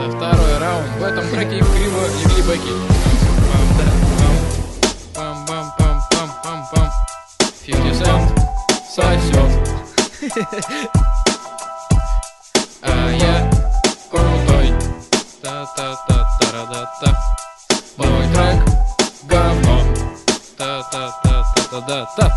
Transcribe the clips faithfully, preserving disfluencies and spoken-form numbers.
Это второй раунд. В этом треке им криво легли бэки. Пам-пам-пам-пам-пам-пам. пятьдесят Cent сосет. А я крутой. Та-та-та-та-та-та. Мой трек говно. Та-та-та-та-та-та.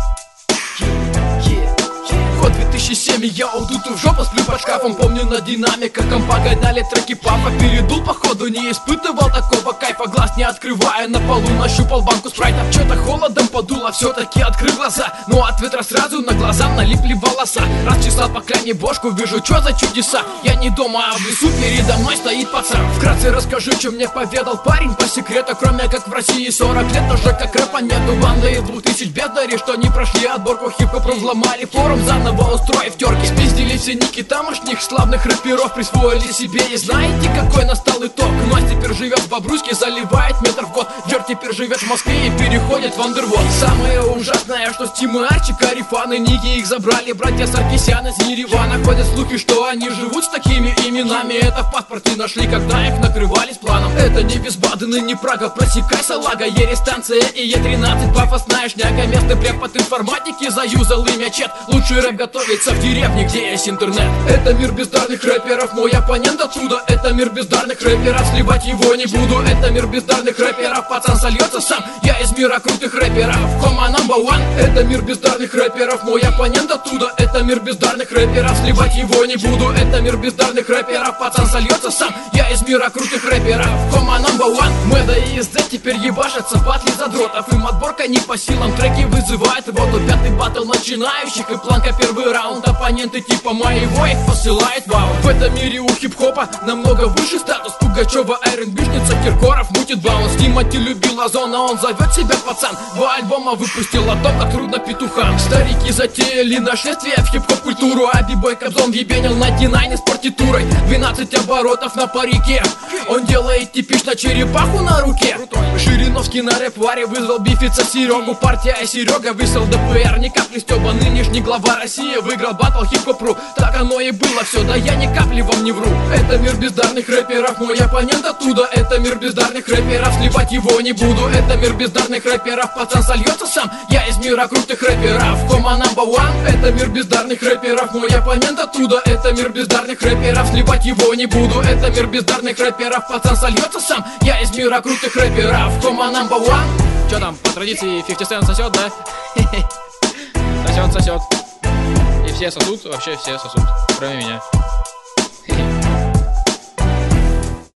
Год две тысячи семь, я удутый в жопу, сплю под шкафом. Помню, на динамиках компа гоняли треки папа. Передул, походу, не испытывал такого кайфа. Глаз не открывая, на полу нащупал банку спрайта. Что-то холодом подуло, все-таки открыл глаза. Но от ветра сразу на глаза налипли волоса. Расчесал по кляне бошку, вижу, что за чудеса. Я не дома, а в лесу, передо мной стоит пацан. Вкратце расскажу, что мне поведал парень по секрету. Кроме как в России сорок лет, уже как рэпа нету. Банды из двух тысяч бездари, что не прошли отборку хип-хоп, взломали форум, заново устроив терки. Спиздили все ники тамошних славных рэперов, присвоили себе. И знаете, какой настал итог? Мать теперь живет в Бобруйске, заливает метр в год. Джер теперь живет в Москве и переходит в Андервуд. Самое ужасное, что Стимы, Арчи, Карифаны, ники их забрали. Братья Саркисян из Еревана. Ходят слухи, что они живут с такими именами. Это в паспорте нашли, когда их накрывали с планом. Это не Висбаден и не Прага, просекай салага. Е-станция и Е тринадцать, пафосная шняга. Местный препод информатики заюзал имя Чет. Лучший рэп готовится в деревне, где есть интернет. Это мир бездарных рэперов, мой оппонент отсюда. Это мир бездарных рэперов, сливать его не буду. Это мир бездарных рэперов, пацан сольется сам. Я из мира крутых рэперов, кома number one. Это мир бездарных рэперов, мой оппонент оттуда. Это мир бездарных рэперов, сливать его не буду. Это мир бездарных рэперов, пацан сольется сам. Я из мира крутых рэперов, кома number one. Мэда и ИСД теперь ебашатся в батле задротов. Им отборка не по силам, треки вызывает воду. Пятый батл начинающих и планка первый раунд. Оппоненты типа моего их посылает вау. В этом мире у хип-хопа намного выше статус. Пугачева, Айрон-бишница, Киркоров мутит баунс. Тимати любил озон, а он зовет себя пацан. Два альбома выпустил о том, как трудно петухам. Старики затеяли нашествие в хип-хоп культуру. А бибой Кобзон ебенил на динайне с партитурой. Двенадцать оборотов на парике. Он делает типично черепаху на руке. Жириновский на рэп-варе вызвал бифиться Серегу. Партия Серега высел ДПР. Ни капли стёба, нынешний глава России выиграл батл хип-хоп.ру. Так оно и было все, да я ни капли вам не вру. Это мир бездарных рэперов, мой оппонент оттуда. Это мир бездарных рэперов, сливать его не буду. Это мир бездарных рэперов, пацан сольется сам. Я из мира крутых рэперов, кома number one. Это мир бездарных рэперов, мой оппонент оттуда. Это мир бездарных рэперов, сливать его не буду. Это мир бездарных рэперов, пацан сольется сам. Я из мира крутых рэперов, кома number one. Чё там, по традиции пятьдесят Cent сосет, да? Сосет, сосет. И все сосут, вообще все сосут, кроме меня.